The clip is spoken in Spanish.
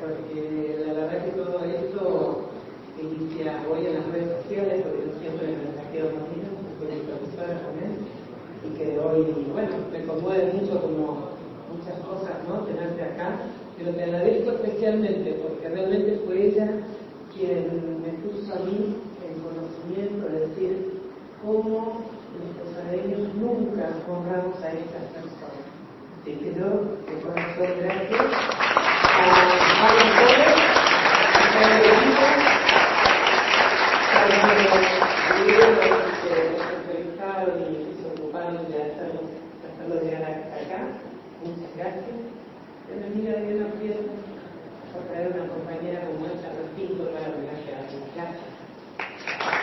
porque la verdad que todo esto inicia hoy en las redes sociales, porque yo siempre el mensajero Molina, que soy profesora también, y que hoy, bueno, me conmueve mucho como muchas cosas, ¿no? Tenerte acá, pero te agradezco especialmente porque realmente fue ella quien me puso a mí en conocimiento de decir cómo los posadeños nunca honramos a estas personas. Así que yo, de corazón, gracias a los jóvenes, a los equipos, que nos entrevistaron y se ocuparon de hacerlo llegar acá. Muchas gracias. Bienvenida de una fiesta por traer una compañera como esta, Martín, para homenaje a ti. Gracias.